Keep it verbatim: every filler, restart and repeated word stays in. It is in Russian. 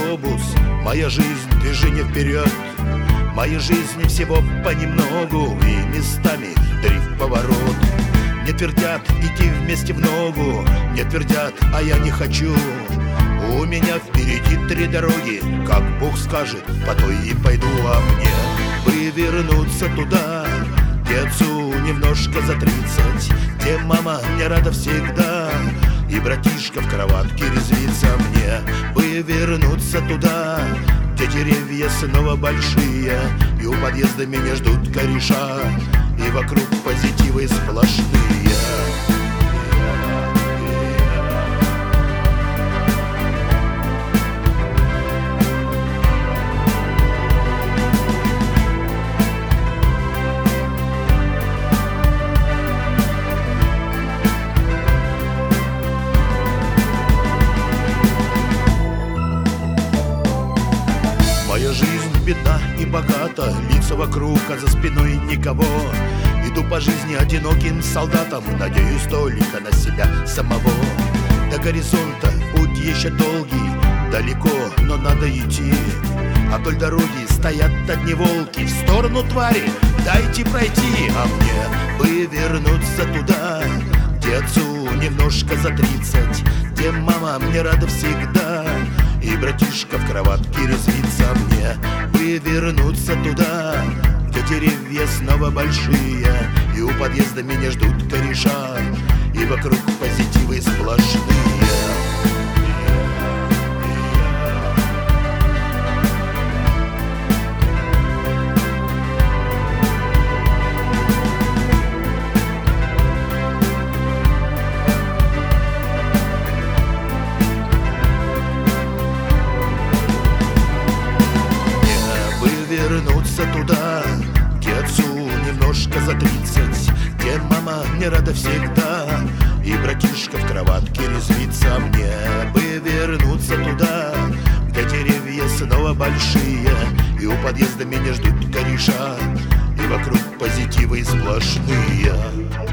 автобус, моя жизнь — движение вперед. Моей жизни всего понемногу, и местами дрейф-поворот. Мне твердят идти вместе в ногу, мне твердят, а я не хочу. У меня впереди три дороги, как Бог скажет, по той и пойду. А мне бы вернуться туда, где отцу немножко за тридцать, где мама мне рада всегда, и братишка в кроватке резвится. Мне бы вернуться туда, где деревья снова большие, и у подъезда меня ждут кореша, и вокруг позитивы сплошные. Моя жизнь бедна и богата, лица вокруг, а за спиной никого. Иду по жизни одиноким солдатом, надеюсь только на себя самого. До горизонта путь еще долгий, далеко, но надо идти. А вдоль дороги стоят одни волки, в сторону твари дайте пройти. А мне бы вернуться туда, где отцу немножко за тридцать, где мама мне рада всегда, и братишка в кроватке резвится. Мне бы вернуться туда, где деревья снова большие, и у подъезда меня ждут кореша, и вокруг позитивы сплошные. Вернуться туда, где отцу немножко за тридцать, где мама мне рада всегда, и братишка в кроватке резвится. Мне бы вернуться туда, где деревья снова большие, и у подъезда меня ждут кореша, и вокруг позитивы сплошные.